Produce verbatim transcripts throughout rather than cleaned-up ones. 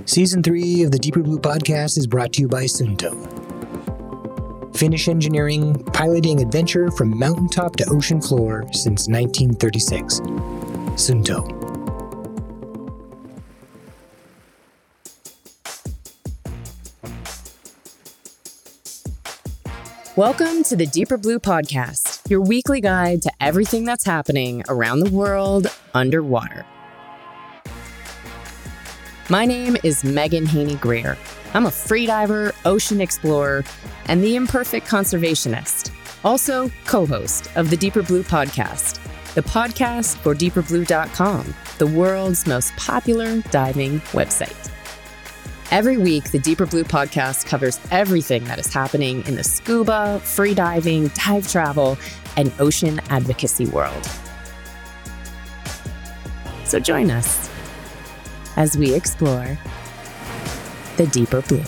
Season three of the Deeper Blue podcast is brought to you by Suunto. Finnish engineering, piloting adventure from mountaintop to ocean floor since nineteen thirty-six. Suunto. Welcome to the Deeper Blue podcast, your weekly guide to everything that's happening around the world underwater. My name is Megan Haney-Greer. I'm a freediver, ocean explorer, and the imperfect conservationist. Also, co-host of the Deeper Blue podcast, the podcast for deeper blue dot com, the world's most popular diving website. Every week, the Deeper Blue podcast covers everything that is happening in the scuba, freediving, dive travel, and ocean advocacy world. So join us as we explore the Deeper Blue.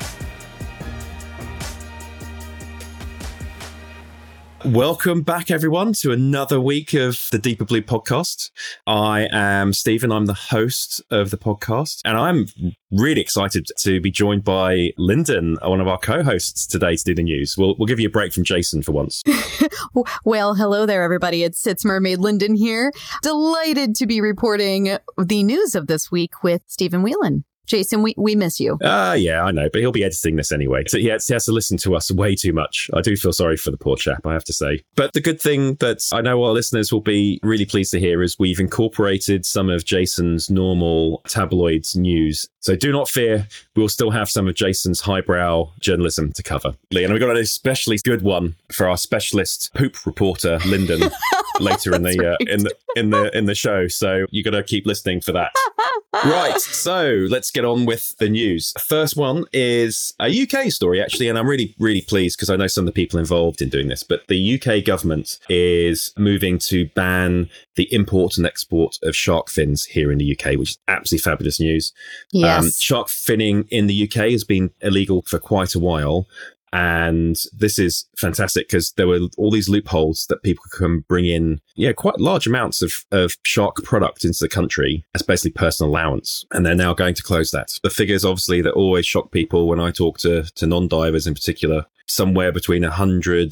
Welcome back, everyone, to another week of the Deeper Blue podcast. I am Stephen. I'm the host of the podcast, and I'm really excited to be joined by Lyndon, one of our co-hosts today, to do the news. We'll we'll give you a break from Jason for once. Well, hello there, everybody. It's It's Mermaid Lyndon here. Delighted to be reporting the news of this week with Stephen Whelan. Jason, we, we miss you. Ah, uh, yeah, I know, but he'll be editing this anyway. So he has, he has to listen to us way too much. I do feel sorry for the poor chap, I have to say. But the good thing that I know our listeners will be really pleased to hear is we've incorporated some of Jason's normal tabloid news. So do not fear, we'll still have some of Jason's highbrow journalism to cover. And we've got an especially good one for our specialist poop reporter, Lyndon, later in the, right. uh, in the in the in the show. So you got to keep listening for that. Right, so let's get on with the news. First one is a U K story, actually, and I'm really, really pleased because I know some of the people involved in doing this, but the U K government is moving to ban the import and export of shark fins here in the U K, which is absolutely fabulous news. Yes. Um, shark finning in the U K has been illegal for quite a while. And this is fantastic because there were all these loopholes that people can bring in, yeah, quite large amounts of, of shark product into the country as basically personal allowance. And they're now going to close that. The figures, obviously, that always shock people when I talk to, to non-divers in particular, somewhere between one hundred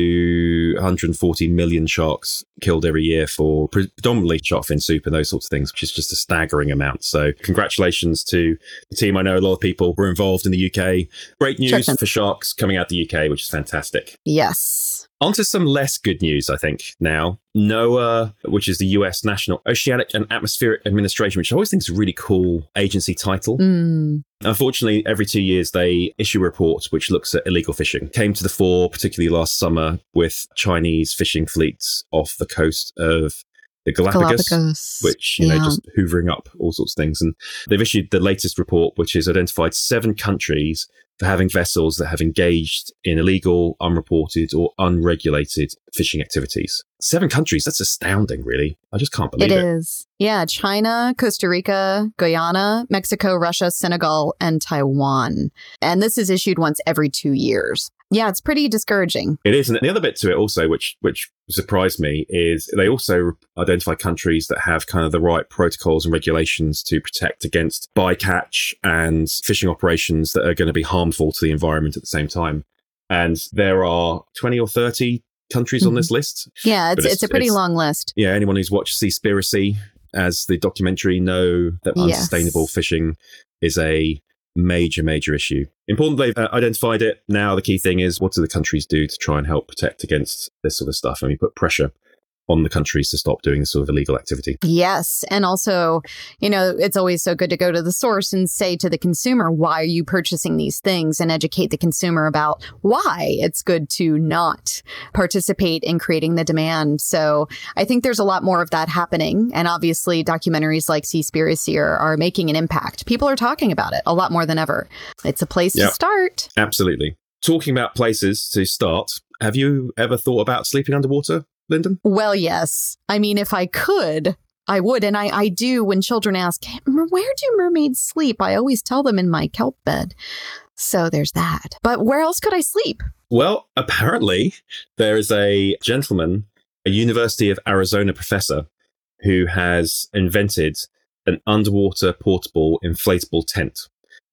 to one hundred forty million sharks killed every year for predominantly shark fin soup and those sorts of things, which is just a staggering amount. So congratulations to the team. I know a lot of people were involved in the U K. Great news for sharks coming out the U K, which is fantastic. Yes. On to some less good news, I think, now. NOAA, which is the U S National Oceanic and Atmospheric Administration, which I always think is a really cool agency title. Mm. Unfortunately, every two years, they issue a report which looks at illegal fishing. Came to the fore, particularly last summer, with Chinese fishing fleets off the coast of the Galapagos, Galapagos. which, you yeah. know, just hoovering up all sorts of things. And they've issued the latest report, which has identified seven countries for having vessels that have engaged in illegal, unreported or unregulated fishing activities. Seven countries, that's astounding, really. I just can't believe it. It is. Yeah, China, Costa Rica, Guyana, Mexico, Russia, Senegal, and Taiwan. And this is issued once every two years. Yeah, it's pretty discouraging. It is. And the other bit to it also, which which surprised me, is they also identify countries that have kind of the right protocols and regulations to protect against bycatch and fishing operations that are going to be harmful to the environment at the same time. And there are twenty or thirty countries mm-hmm. on this list. Yeah, it's, it's, it's a pretty it's, long list. Yeah, anyone who's watched Seaspiracy as the documentary know that yes. unsustainable fishing is a major, major issue. Important they've uh, identified it. Now the key thing is, what do the countries do to try and help protect against this sort of stuff? And we put pressure on the countries to stop doing this sort of illegal activity. Yes. And also, you know, it's always so good to go to the source and say to the consumer, why are you purchasing these things, and educate the consumer about why it's good to not participate in creating the demand. So I think there's a lot more of that happening. And obviously documentaries like Seaspiracy are, are making an impact. People are talking about it a lot more than ever. It's a place yep. to start. Absolutely. Talking about places to start, have you ever thought about sleeping underwater, Lyndon? Well, yes. I mean, if I could, I would. And I, I do. When children ask, where do mermaids sleep? I always tell them in my kelp bed. So there's that. But where else could I sleep? Well, apparently there is a gentleman, a University of Arizona professor, who has invented an underwater portable inflatable tent.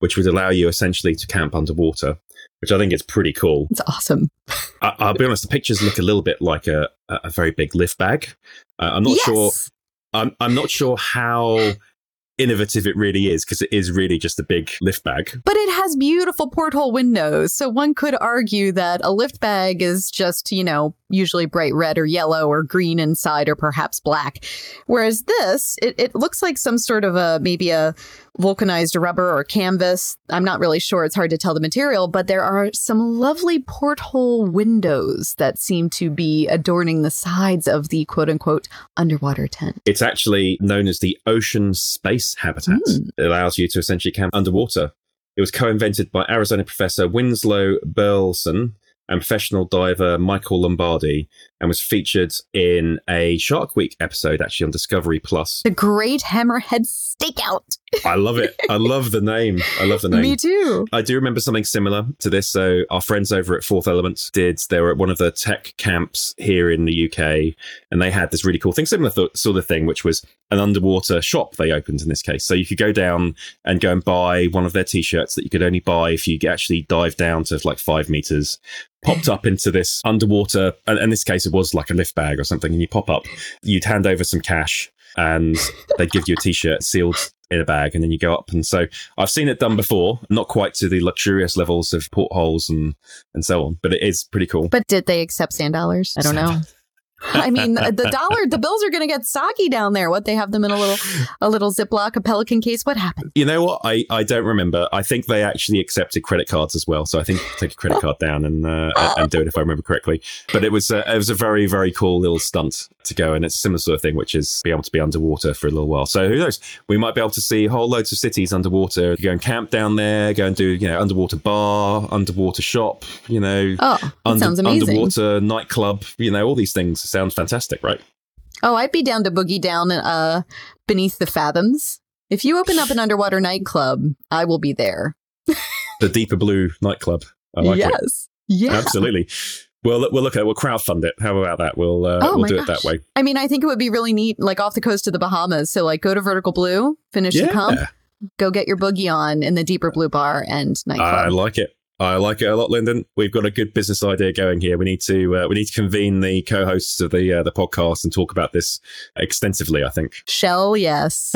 which would allow you essentially to camp underwater, which I think is pretty cool. It's awesome. I, I'll be honest, the pictures look a little bit like a, a very big lift bag. Uh, I'm not yes. sure. I'm I'm not sure how innovative it really is, because it is really just a big lift bag. But it has beautiful porthole windows. So one could argue that a lift bag is just, you know, usually bright red or yellow or green inside, or perhaps black. Whereas this, it, it looks like some sort of a, maybe a vulcanized rubber or canvas. I'm not really sure. It's hard to tell the material, but there are some lovely porthole windows that seem to be adorning the sides of the quote unquote underwater tent. It's actually known as the Ocean Space Habitat. Mm. It allows you to essentially camp underwater. It was co-invented by Arizona professor Winslow Burleson and professional diver Michael Lombardi, and was featured in a Shark Week episode, actually, on Discovery Plus. The Great Hammerhead Stakeout. I love it. I love the name. I love the name. Me too. I do remember something similar to this. So our friends over at Fourth Element did, they were at one of the tech camps here in the U K, and they had this really cool thing, similar th- sort of thing, which was an underwater shop they opened in this case. So you could go down and go and buy one of their t-shirts that you could only buy if you actually dive down to like five meters, popped up into this underwater, and in this case, it was like a lift bag or something, and you pop up, you'd hand over some cash, and they'd give you a t-shirt sealed in a bag, and then you go up. And so I've seen it done before, not quite to the luxurious levels of portholes and, and so on, but it is pretty cool. But did they accept sand dollars? I don't know. I mean, the dollar, the bills are going to get soggy down there. What, they have them in a little, a little Ziploc, a Pelican case? What happened? You know what? I, I don't remember. I think they actually accepted credit cards as well. So I think you take a credit card down and uh, and do it, if I remember correctly. But it was uh, it was a very, very cool little stunt to go. And it's a similar sort of thing, which is be able to be underwater for a little while. So who knows? We might be able to see whole loads of cities underwater. Go and camp down there, go and do, you know, underwater bar, underwater shop, you know, oh, that under, sounds amazing. Underwater nightclub, you know, all these things sound fantastic, right? Oh, I'd be down to boogie down uh, beneath the fathoms. If you open up an underwater nightclub, I will be there. The Deeper Blue nightclub. I like yes. it. Yes. Yeah. Absolutely. Well, we'll look at We'll crowdfund it. How about that? We'll uh, oh we'll do gosh. it that way. I mean, I think it would be really neat, like off the coast of the Bahamas. So, like, go to Vertical Blue, finish yeah. the comp, go get your boogie on in the Deeper Blue bar and nightclub. I like it. I like it a lot, Lyndon. We've got a good business idea going here. We need to uh, we need to convene the co-hosts of the uh, the podcast and talk about this extensively, I think. Shell, yes.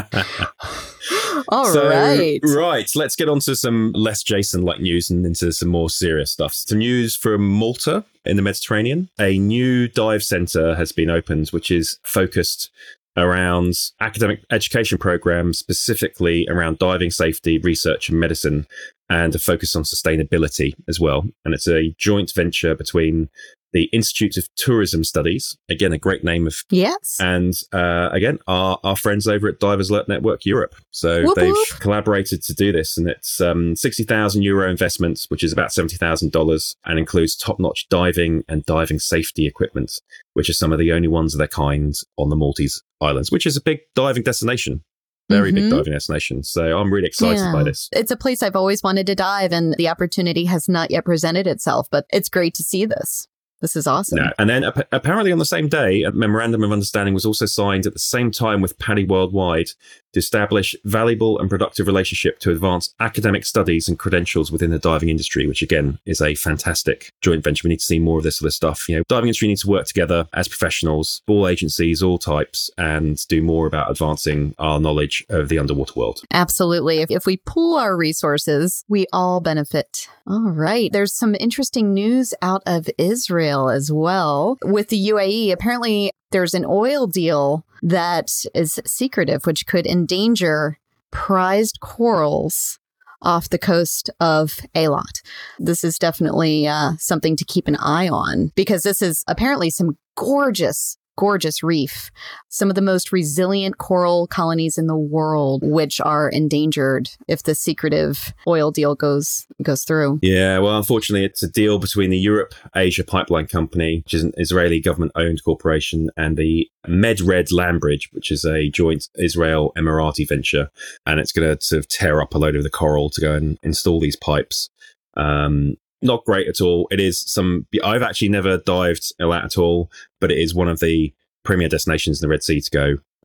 All so, right. Right. Let's get on to some less Jason-like news and into some more serious stuff. Some news from Malta in the Mediterranean. A new dive centre has been opened, which is focused around academic education programs, specifically around diving safety, research and medicine, and a focus on sustainability as well. And it's a joint venture between the Institute of Tourism Studies, again, a great name of, yes, and uh, again, our, our friends over at Divers Alert Network Europe. So whoop, they've whoop. collaborated to do this, and it's um, sixty thousand euro investment, which is about seventy thousand dollars, and includes top-notch diving and diving safety equipment, which are some of the only ones of their kind on the Maltese Islands, which is a big diving destination. Very mm-hmm. big diving destination. So I'm really excited yeah. by this. It's a place I've always wanted to dive, and the opportunity has not yet presented itself, but it's great to see this. This is awesome. Yeah. And then ap- apparently on the same day, a memorandum of understanding was also signed at the same time with PADI Worldwide to establish valuable and productive relationship to advance academic studies and credentials within the diving industry, which again is a fantastic joint venture. We need to see more of this sort of stuff. You know, diving industry needs to work together as professionals, all agencies, all types, and do more about advancing our knowledge of the underwater world. Absolutely. If, if we pool our resources, we all benefit. All right. There's some interesting news out of Israel as well. With the U A E, apparently there's an oil deal that is secretive, which could endanger prized corals off the coast of Eilat. This is definitely uh, something to keep an eye on, because this is apparently some gorgeous gorgeous reef, some of the most resilient coral colonies in the world, which are endangered if the secretive oil deal goes goes through. Yeah, well, unfortunately, it's a deal between the Europe Asia Pipeline Company, which is an Israeli government-owned corporation, and the MedRed Land Bridge, which is a joint Israel Emirati venture, and it's going to sort of tear up a load of the coral to go and install these pipes. Um, Not great at all. It is some, I've actually never dived Eilat at all, but it is one of the premier destinations in the Red Sea to go.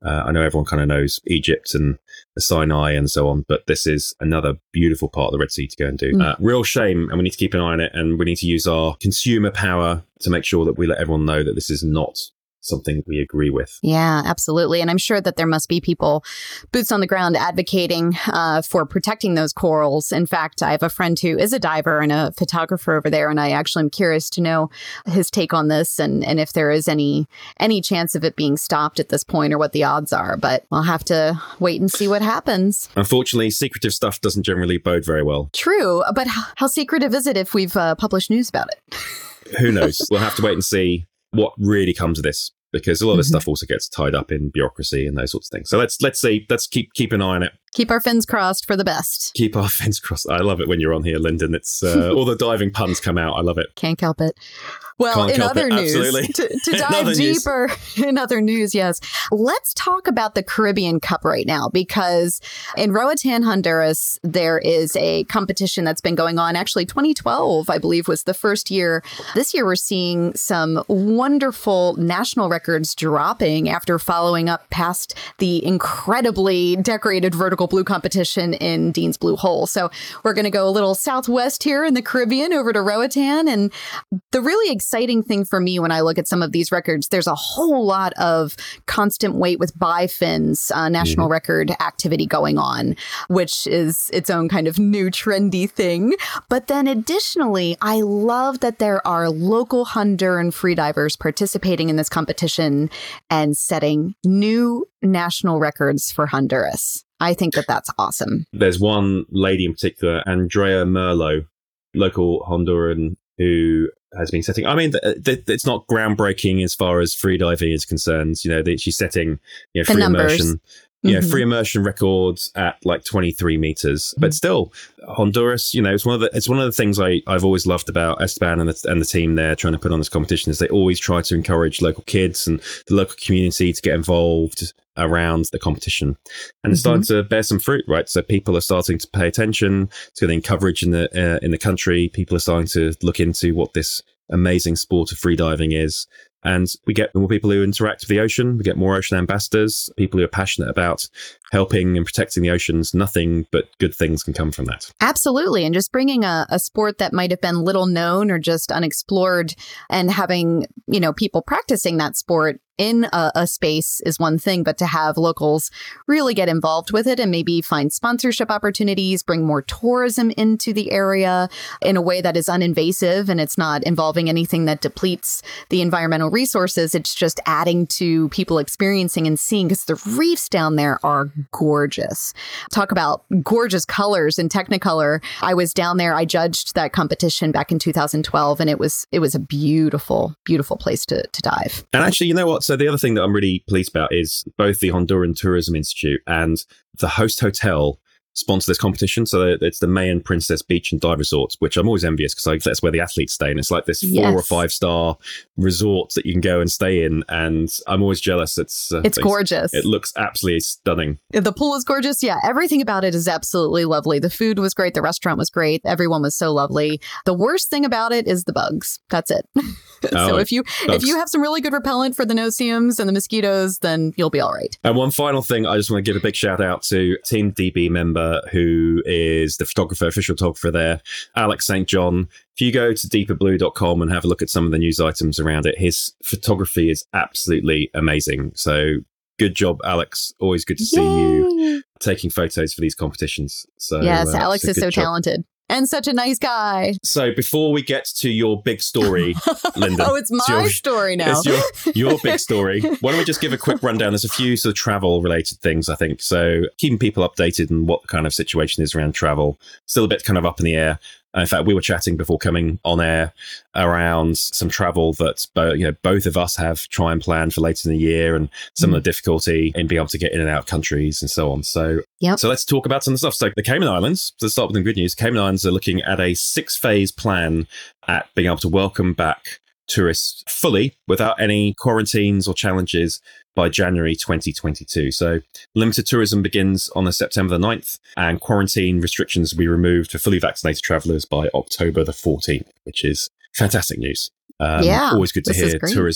Uh, I know everyone kind of knows Egypt and the Sinai and so on, but this is another beautiful part of the Red Sea to go and do. Mm. Uh, real shame, and we need to keep an eye on it, and we need to use our consumer power to make sure that we let everyone know that this is not something we agree with. Yeah, absolutely. And I'm sure that there must be people boots on the ground advocating uh, for protecting those corals. In fact, I have a friend who is a diver and a photographer over there, and I actually am curious to know his take on this and, and if there is any any chance of it being stopped at this point or what the odds are. But I'll have to wait and see what happens. Unfortunately, secretive stuff doesn't generally bode very well. True. But how, how secretive is it if we've uh, published news about it? Who knows? We'll have to wait and see what really comes of this, because a lot of this Mm-hmm. stuff also gets tied up in bureaucracy and those sorts of things. So let's let's see, let's keep keep an eye on it. Keep our fins crossed for the best. Keep our fins crossed. I love it when you're on here, Lyndon. It's uh, all the diving puns come out. I love it. Can't help it. Well, Can't in help other it. news, Absolutely. to, to dive deeper in other news, yes, let's talk about the Caribbean Cup right now, because in Roatan, Honduras, there is a competition that's been going on. Actually, twenty twelve, I believe, was the first year. This year, we're seeing some wonderful national records dropping after following up past the incredibly decorated vertical blue competition in Dean's Blue Hole. So we're going to go a little southwest here in the Caribbean over to Roatan. And the really exciting thing for me when I look at some of these records, there's a whole lot of constant weight with bifins uh, national mm-hmm. record activity going on, which is its own kind of new trendy thing. But then additionally, I love that there are local Honduran freedivers participating in this competition and setting new national records for Honduras. I think that that's awesome. There's one lady in particular, Andrea Merlo, local Honduran, who has been setting, I mean, th- th- it's not groundbreaking as far as freediving is concerned. You know, the, she's setting, you know, free immersion, you know, mm-hmm. free immersion records at like twenty-three meters. Mm-hmm. But still, Honduras, you know, it's one of the, it's one of the things I, I've always loved about Esteban and the, and the team there trying to put on this competition is they always try to encourage local kids and the local community to get involved around the competition, and it's mm-hmm. starting to bear some fruit, right? So people are starting to pay attention. It's getting coverage in the uh, in the country. People are starting to look into what this amazing sport of freediving is, and we get more people who interact with the ocean. We get more ocean ambassadors, people who are passionate about helping and protecting the oceans. Nothing but good things can come from that. Absolutely, and just bringing a, a sport that might have been little known or just unexplored, and having, you know, people practicing that sport in a, a space is one thing, but to have locals really get involved with it and maybe find sponsorship opportunities, bring more tourism into the area in a way that is uninvasive and it's not involving anything that depletes the environmental resources. It's just adding to people experiencing and seeing, because the reefs down there are gorgeous. Talk about gorgeous colors and Technicolor. I was down there. I judged that competition back in two thousand twelve, and it was it was a beautiful, beautiful place to, to dive. And actually, you know what? So the other thing that I'm really pleased about is both the Honduran Tourism Institute and the host hotel sponsor this competition. So it's the Mayan Princess Beach and Dive Resort, which I'm always envious because that's where the athletes stay. And it's like this four yes. or five star resort that you can go and stay in. And I'm always jealous. It's uh, it's gorgeous. It looks absolutely stunning. The pool is gorgeous. Yeah, everything about it is absolutely lovely. The food was great. The restaurant was great. Everyone was so lovely. The worst thing about it is the bugs. That's it. Oh, so if you bugs. if you have some really good repellent for the no-see-ums and the mosquitoes, then you'll be all right. And one final thing, I just want to give a big shout out to Team D B member who is the photographer, official photographer there, Alex Saint John. If you go to deeper blue dot com and have a look at some of the news items around it, his photography is absolutely amazing. So good job, Alex. Always good to see Yay. you taking photos for these competitions. So yes, uh, Alex so is so job. talented. And such a nice guy. So before we get to your big story, Linda. Oh, it's my it's your, story now. It's your, your big story. Why don't we just give a quick rundown? There's a few sort of travel related things, I think. So keeping people updated on what the kind of situation is around travel. Still a bit kind of up in the air. In fact, we were chatting before coming on air around some travel that bo- you know both of us have try and plan for later in the year, and some mm. of the difficulty in being able to get in and out of countries and so on. So, yep. so let's talk about some of the stuff. So the Cayman Islands, to start with the good news, Cayman Islands are looking at a six-phase plan at being able to welcome back tourists fully without any quarantines or challenges by January twenty twenty-two. So limited tourism begins on the September the ninth, and quarantine restrictions will be removed for fully vaccinated travellers by October the fourteenth, which is fantastic news. Um, yeah, always good to hear tourism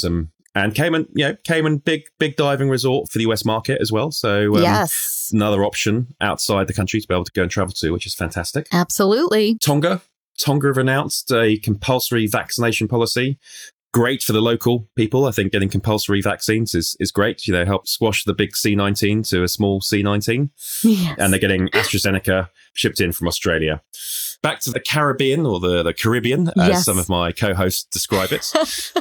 And Cayman, you know, Cayman, big, big diving resort for the U S market as well. So um, yes, another option outside the country to be able to go and travel to, which is fantastic. Absolutely. Tonga. Tonga have announced a compulsory vaccination policy. Great for the local people. I think getting compulsory vaccines is, is great. You know, help squash the big C nineteen to a small C nineteen. Yes. And they're getting AstraZeneca shipped in from Australia. Back to the Caribbean or the, the Caribbean, as yes. some of my co-hosts describe it.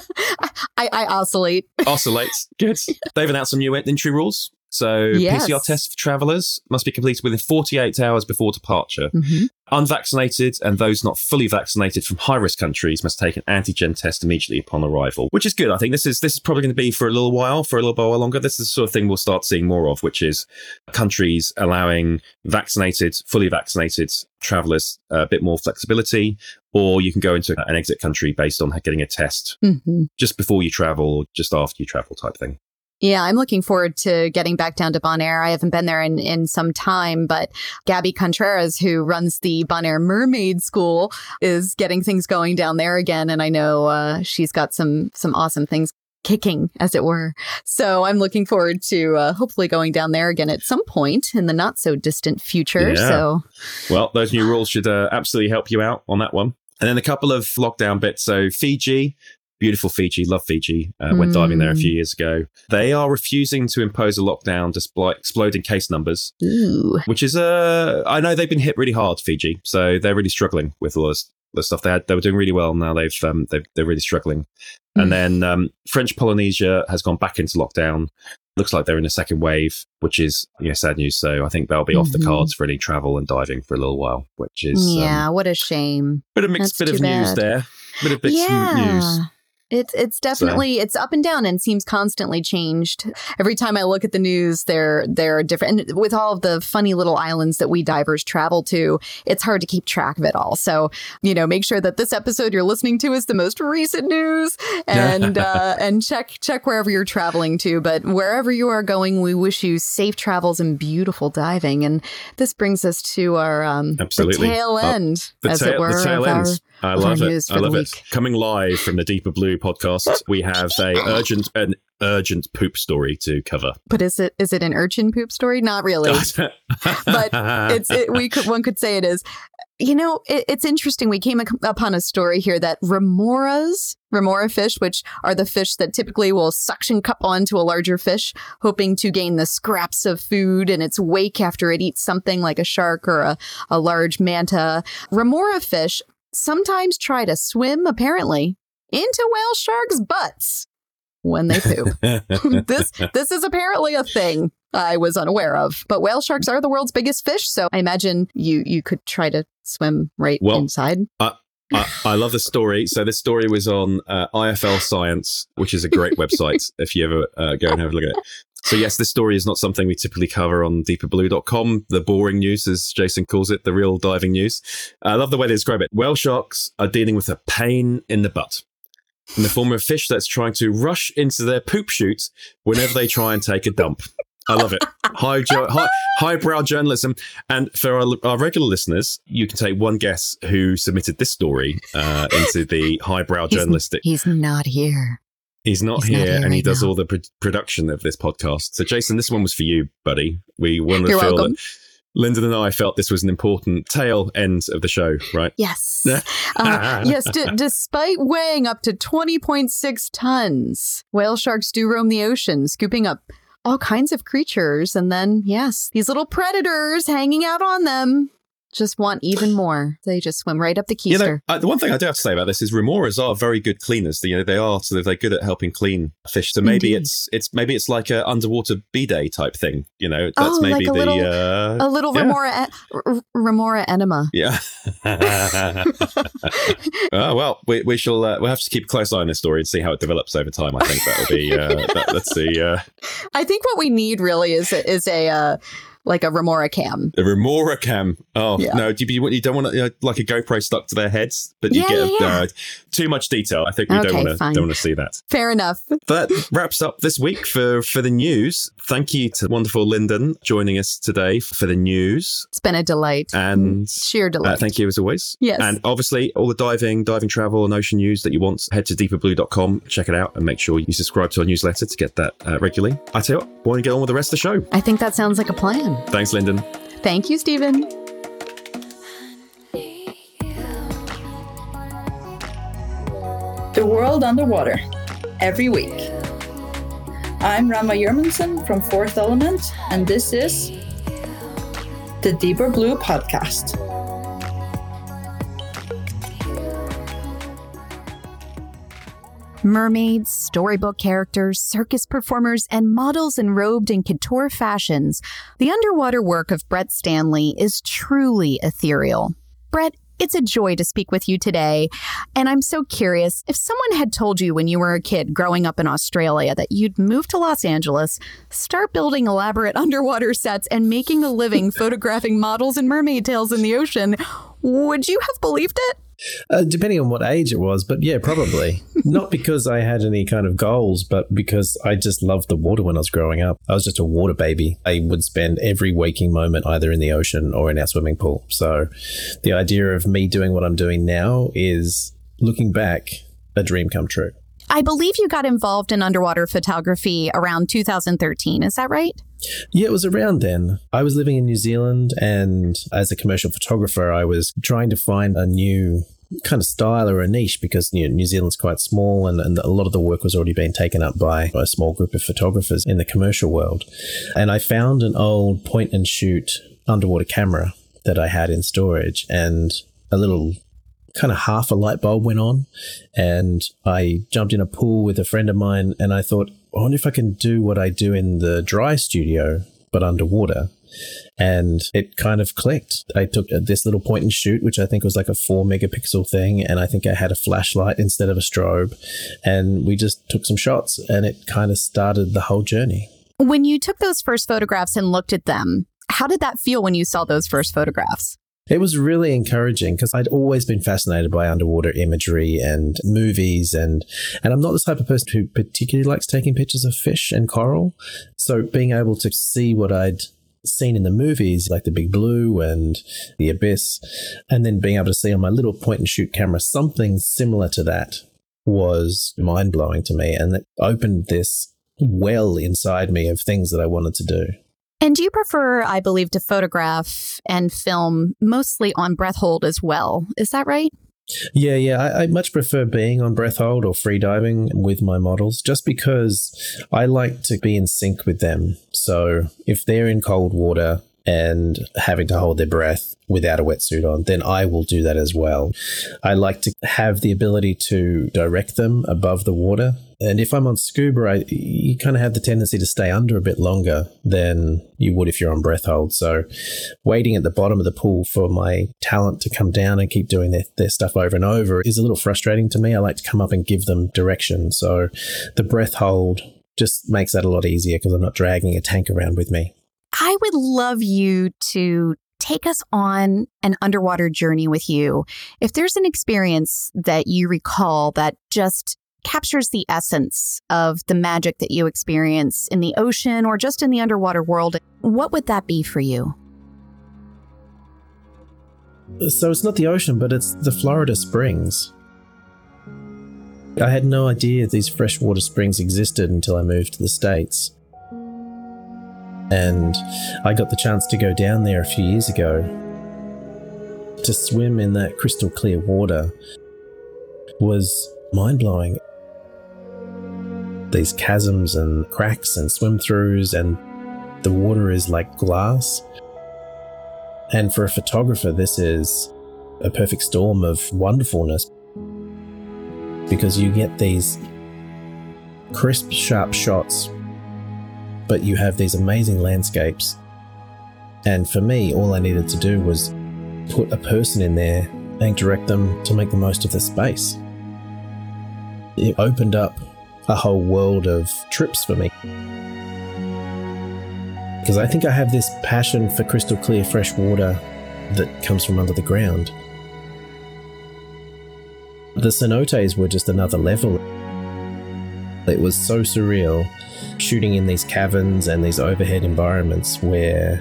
I, I oscillate. Oscillate. Good. They've announced some new entry rules. So yes. P C R tests for travellers must be completed within forty-eight hours before departure. Mm-hmm. Unvaccinated and those not fully vaccinated from high-risk countries must take an antigen test immediately upon arrival, which is good. I think this is this is probably going to be for a little while, for a little while longer. This is the sort of thing we'll start seeing more of, which is countries allowing vaccinated, fully vaccinated travellers a bit more flexibility, or you can go into an exit country based on getting a test mm-hmm. just before you travel or just after you travel type thing. Yeah, I'm looking forward to getting back down to Bonaire. I haven't been there in, in some time, but Gabby Contreras, who runs the Bonaire Mermaid School, is getting things going down there again. And I know uh, she's got some some awesome things kicking, as it were. So I'm looking forward to uh, hopefully going down there again at some point in the not so distant future. Yeah. So, well, those new rules should uh, absolutely help you out on that one. And then a couple of lockdown bits. So Fiji. Beautiful Fiji, love Fiji. Uh, went diving there a few years ago. They are refusing to impose a lockdown despite exploding case numbers, Ooh. which is, uh, I know they've been hit really hard, Fiji. So they're really struggling with all this, the stuff they had. They were doing really well. Now they've, um, they've they're really struggling. Mm. And then um, French Polynesia has gone back into lockdown. Looks like they're in a second wave, which is, you know, sad news. So I think they'll be mm-hmm. off the cards for any travel and diving for a little while, which is yeah, um, what a shame. Bit of mixed That's bit of bad. news there. Bit of bits yeah. news. It's it's definitely so. It's up and down and seems constantly changed. Every time I look at the news, they're they're different. And with all of the funny little islands that we divers travel to, it's hard to keep track of it all. So, you know, make sure that this episode you're listening to is the most recent news, and uh, and check check wherever you're traveling to. But wherever you are going, we wish you safe travels and beautiful diving. And this brings us to our um, Absolutely. the tail end, oh, the as tail, it were, the tail of end. our, I love it. I love it. Week. Coming live from the Deeper Blue podcast, we have a urgent an urgent poop story to cover. But is it is it an urchin poop story? Not really. But it's it, we could one could say it is. You know, it, it's interesting. We came upon a story here that remoras, remora fish, which are the fish that typically will suction cup onto a larger fish, hoping to gain the scraps of food in its wake after it eats something like a shark or a, a large manta. Remora fish sometimes try to swim, apparently, into whale sharks' butts when they poop. this this is apparently a thing I was unaware of. But whale sharks are the world's biggest fish, so I imagine you you could try to swim right well, inside. I, I, I love the story. So this story was on uh, I F L Science, which is a great website if you ever uh, go and have a look at it. So yes, this story is not something we typically cover on deeper blue dot com, the boring news, as Jason calls it, the real diving news. I love the way they describe it. Whale sharks are dealing with a pain in the butt in the form of a fish that's trying to rush into their poop chute whenever they try and take a dump. I love it. High, high, highbrow journalism. And for our, our regular listeners, you can take one guess who submitted this story uh, into the highbrow he's, journalistic. He's not here. He's not he's here, not here and right he does now. all the pr- production of this podcast. So, Jason, this one was for you, buddy. We wanted You're to feel welcome. that Lyndon and I felt this was an important tail end of the show, right? Yes. uh, yes. D- despite weighing up to twenty point six tons, whale sharks do roam the ocean, scooping up all kinds of creatures. And then, yes, these little predators hanging out on them just want even more. They just swim right up the keister. You know, uh, the one thing I do have to say about this is remoras are very good cleaners. You know, they are so they're good at helping clean fish. So maybe Indeed. it's it's maybe it's like a underwater bidet type thing. You know, that's Oh, maybe like a the little- uh, A little yeah. remora, e- r- remora enema. Yeah. oh, well, we we shall uh, we'll have to keep a close eye on this story and see how it develops over time. I think that'll be uh, that, let's see. Uh, I think what we need really is a, is a uh, like a Remora cam. A Remora cam. Oh, Yeah. no. Do you, you don't want you know, like a GoPro stuck to their heads, but you Yeah, get yeah, yeah. Uh, too much detail. I think we Okay, don't want to fine. don't want to see that. Fair enough. That wraps up this week for, for the news. Thank you to wonderful Lyndon joining us today for the news. It's been a delight. And Sheer delight. uh, thank you as always. Yes. And obviously, all the diving, diving travel, and ocean news that you want, head to deeper blue dot com, check it out, and make sure you subscribe to our newsletter to get that uh, regularly. I tell you what, why don't you get on with the rest of the show? I think that sounds like a plan. Thanks, Lyndon. Thank you, Stephen. The World Underwater, every week. I'm Rama Jurmanson from Fourth Element, and this is the Deeper Blue Podcast. Mermaids, storybook characters, circus performers, and models enrobed in couture fashions, the underwater work of Brett Stanley is truly ethereal. Brett, it's a joy to speak with you today, and I'm so curious, if someone had told you when you were a kid growing up in Australia that you'd move to Los Angeles, start building elaborate underwater sets, and making a living photographing models and mermaid tails in the ocean, would you have believed it? Uh, depending on what age it was, but yeah, probably. Not because I had any kind of goals, but because I just loved the water when I was growing up. I was just a water baby. I would spend every waking moment either in the ocean or in our swimming pool. So the idea of me doing what I'm doing now is, looking back, a dream come true. I believe you got involved in underwater photography around two thousand thirteen. Is that right? Yeah, it was around then. I was living in New Zealand, and as a commercial photographer, I was trying to find a new kind of style or a niche because you know, New Zealand's quite small, and, and a lot of the work was already being taken up by a small group of photographers in the commercial world. And I found an old point and shoot underwater camera that I had in storage, and a little kind of half a light bulb went on, and I jumped in a pool with a friend of mine, and I thought, I wonder if I can do what I do in the dry studio, but underwater. And it kind of clicked. I took this little point and shoot, which I think was like a four megapixel thing, and I think I had a flashlight instead of a strobe, and we just took some shots, and it kind of started the whole journey. When you took those first photographs and looked at them, how did that feel when you saw those first photographs? It was really encouraging because I'd always been fascinated by underwater imagery and movies, and and I'm not the type of person who particularly likes taking pictures of fish and coral. So being able to see what I'd seen in the movies, like The Big Blue and The Abyss, and then being able to see on my little point and shoot camera something similar to that was mind-blowing to me, and it opened this well inside me of things that I wanted to do. And do you prefer, I believe, to photograph and film mostly on breath hold as well? Is that right? Yeah, yeah. I, I much prefer being on breath hold or free diving with my models just because I like to be in sync with them. So if they're in cold water and having to hold their breath without a wetsuit on, then I will do that as well. I like to have the ability to direct them above the water. And if I'm on scuba, I, you kind of have the tendency to stay under a bit longer than you would if you're on breath hold. So waiting at the bottom of the pool for my talent to come down and keep doing their, their stuff over and over is a little frustrating to me. I like to come up and give them direction. So the breath hold just makes that a lot easier because I'm not dragging a tank around with me. I would love you to take us on an underwater journey with you. If there's an experience that you recall that just captures the essence of the magic that you experience in the ocean or just in the underwater world, what would that be for you? So it's not the ocean, but it's the Florida Springs. I had no idea these freshwater springs existed until I moved to the States. And I got the chance to go down there a few years ago. To swim in that crystal clear water was mind-blowing. These chasms and cracks and swim-throughs, and the water is like glass. And for a photographer, this is a perfect storm of wonderfulness because you get these crisp, sharp shots, but you have these amazing landscapes. And for me, all I needed to do was put a person in there and direct them to make the most of the space. It opened up a whole world of trips for me. Because I think I have this passion for crystal clear fresh water that comes from under the ground. The cenotes were just another level. It was so surreal, shooting in these caverns and these overhead environments where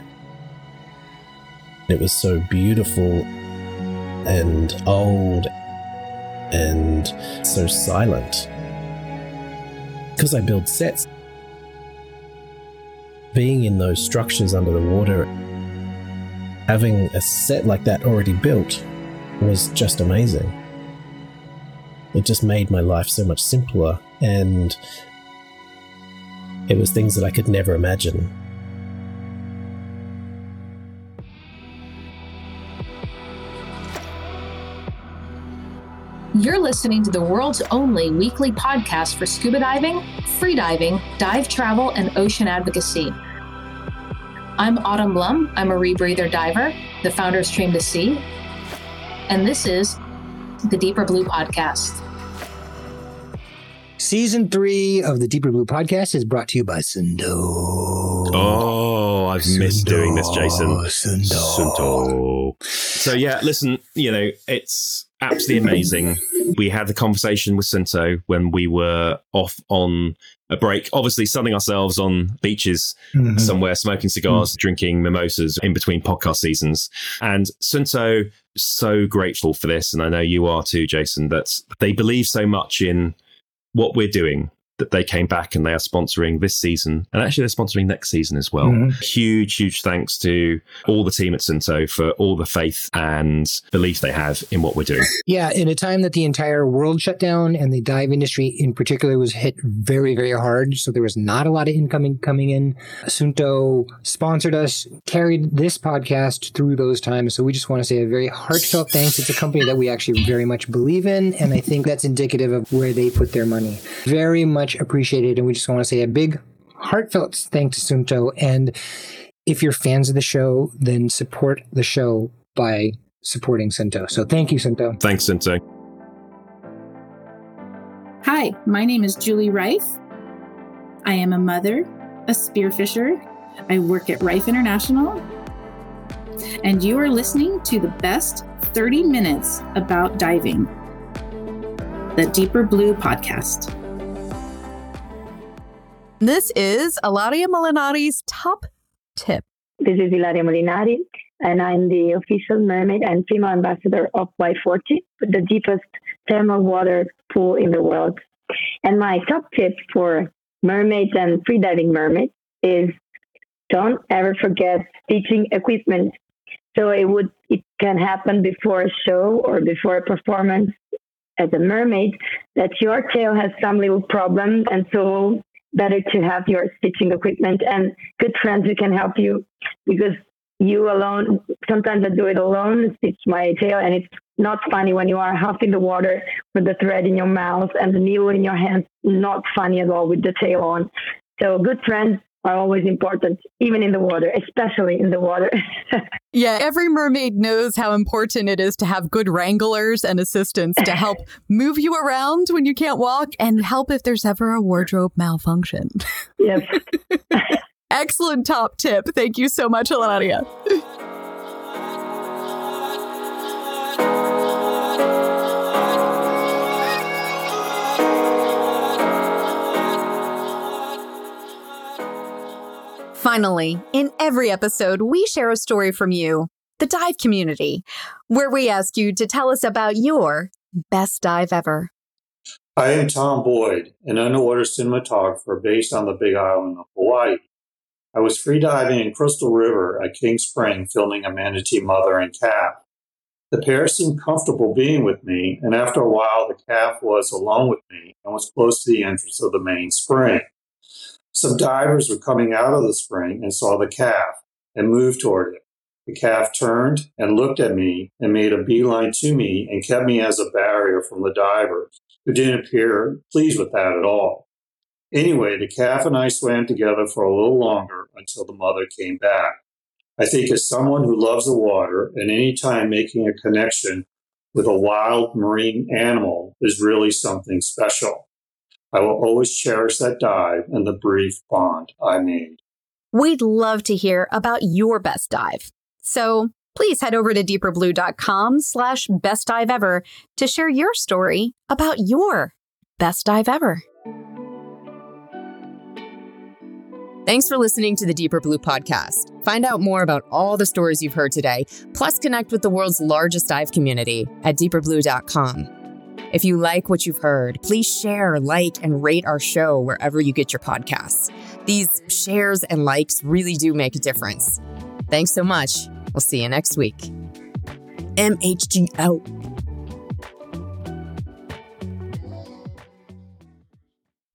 it was so beautiful and old and so silent. Because I build sets, being in those structures under the water, having a set like that already built was just amazing. It just made my life so much simpler, and it was things that I could never imagine. You're listening to the world's only weekly podcast for scuba diving, freediving, dive travel, and ocean advocacy. I'm Autumn Blum. I'm a rebreather diver, the founder of Stream to Sea, and this is the Deeper Blue Podcast. Season three of the Deeper Blue Podcast is brought to you by Sundo. Oh, I've Sundo. missed doing this, Jason. Sundo. Sundo. So yeah, listen, you know, it's absolutely amazing. We had the conversation with Sunto when we were off on a break, obviously sunning ourselves on beaches mm-hmm. somewhere, smoking cigars, mm-hmm. drinking mimosas in between podcast seasons. And Sunto, so grateful for this. And I know you are too, Jason, that they believe so much in what we're doing that they came back and they are sponsoring this season. And actually, they're sponsoring next season as well. Mm-hmm. Huge, huge thanks to all the team at Sunto for all the faith and belief they have in what we're doing. Yeah, in a time that the entire world shut down and the dive industry in particular was hit very, very hard. So there was not a lot of incoming coming in. Sunto sponsored us, carried this podcast through those times. So we just want to say a very heartfelt thanks. It's a company that we actually very much believe in. And I think that's indicative of where they put their money. Very much appreciated, and we just want to say a big heartfelt thanks to Sunto. And if you're fans of the show, then support the show by supporting Sunto. So thank you, Sunto. Thanks, Sunto. Hi, my name is Julie Reif. I am a mother, a spearfisher. I work at Reif International. And you are listening to the best thirty minutes about diving, the Deeper Blue Podcast. This is Ilaria Molinari's top tip. This is Ilaria Molinari, and I'm the official mermaid and female ambassador of Y forty, the deepest thermal water pool in the world. And my top tip for mermaids and freediving mermaids is don't ever forget stitching equipment. So it would it can happen before a show or before a performance as a mermaid that your tail has some little problem, and so better to have your stitching equipment and good friends who can help you, because you alone, sometimes I do it alone, stitch my tail, and it's not funny when you are half in the water with the thread in your mouth and the needle in your hands. Not funny at all with the tail on. So good friends are always important, even in the water, especially in the water. Yeah, every mermaid knows how important it is to have good wranglers and assistants to help move you around when you can't walk and help if there's ever a wardrobe malfunction. Yes. Excellent top tip. Thank you so much, Ilaria. Finally, in every episode, we share a story from you, the dive community, where we ask you to tell us about your best dive ever. I am Tom Boyd, an underwater cinematographer based on the Big Island of Hawaii. I was freediving in Crystal River at King Spring filming a manatee mother and calf. The pair seemed comfortable being with me, and after a while the calf was alone with me and was close to the entrance of the main spring. Some divers were coming out of the spring and saw the calf and moved toward it. The calf turned and looked at me and made a beeline to me and kept me as a barrier from the divers, who didn't appear pleased with that at all. Anyway, the calf and I swam together for a little longer until the mother came back. I think as someone who loves the water, and any time making a connection with a wild marine animal is really something special. I will always cherish that dive and the brief bond I made. We'd love to hear about your best dive. So please head over to deeperblue.com slash best dive ever to share your story about your best dive ever. Thanks for listening to the Deeper Blue podcast. Find out more about all the stories you've heard today, plus connect with the world's largest dive community at deeper blue dot com. If you like what you've heard, please share, like, and rate our show wherever you get your podcasts. These shares and likes really do make a difference. Thanks so much. We'll see you next week. M H G out.